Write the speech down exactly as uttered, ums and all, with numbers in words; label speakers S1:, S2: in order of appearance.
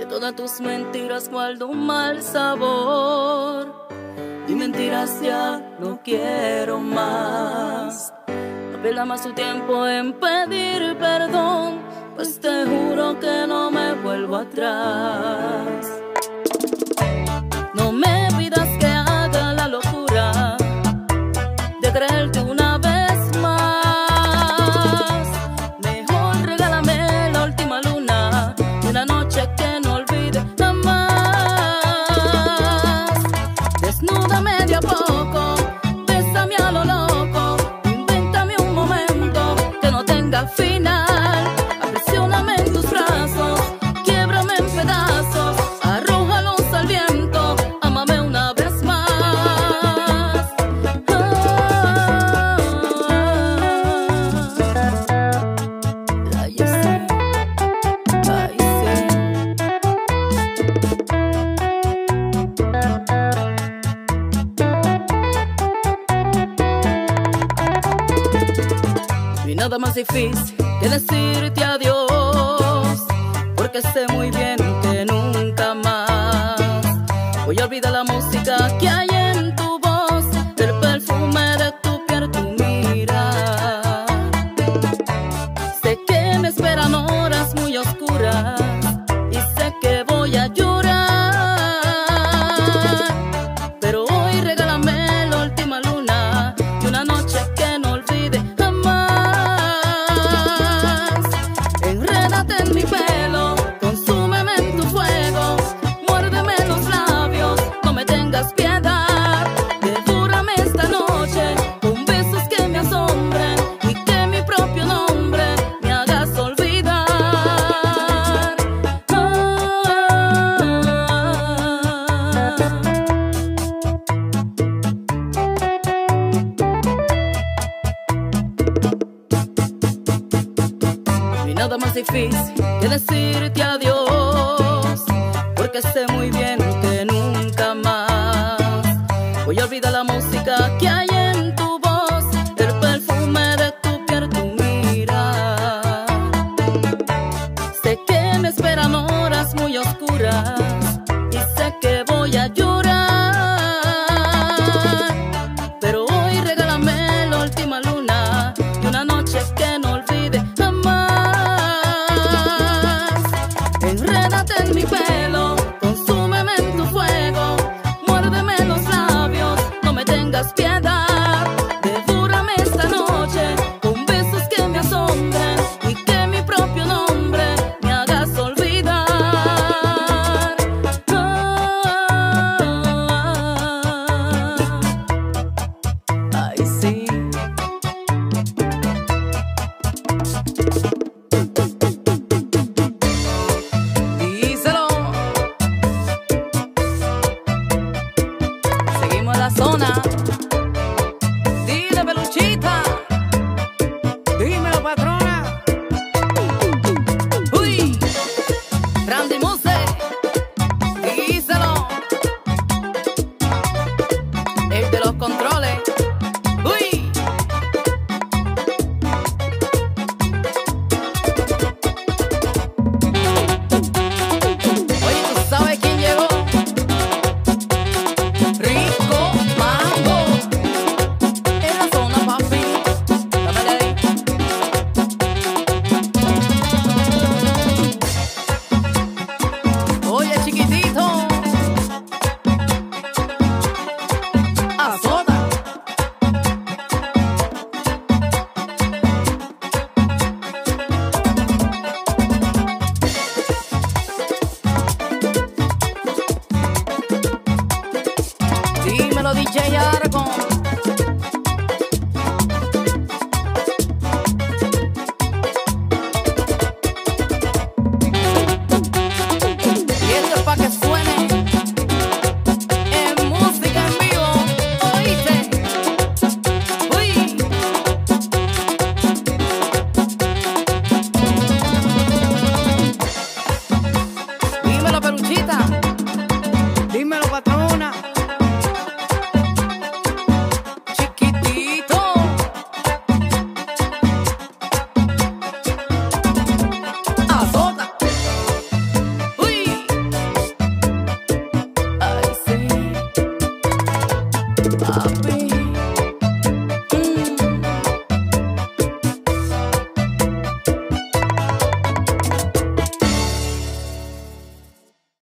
S1: todas tus mentiras guardo un mal sabor. Y mentiras ya no quiero más. No pierda más tu tiempo en pedir perdón, pues te juro que no me vuelvo atrás. No me pidas que haga la locura de creerte una vez más. Mejor regálame la última luna de una noche que no olvide jamás. Desnúdame de a poco, bésame a lo loco, invéntame un momento que no tenga final. Aprisioname en tus brazos, quiébrame en pedazos, arrójalos al viento, ámame una vez más. Ay, sí, ay, sí. No hay nada más difícil que decirte adiós, porque sé muy bien que nunca más voy a olvidar la música que hay en tu voz, el perfume de tu piel, tu mirar. Sé que me esperan horas muy oscuras y sé que voy a llorar, pero hoy regálame la última luna de una noche que no olvide jamás. Enrédate en mi pelo, consúmeme en tu fuego, muérdeme los labios, no me tengas piedad. Devórame esta noche con besos que me asombren y que mi propio nombre me hagas olvidar. No hay nada más difícil que decirte adiós, porque sé muy bien que nunca más voy a olvidar la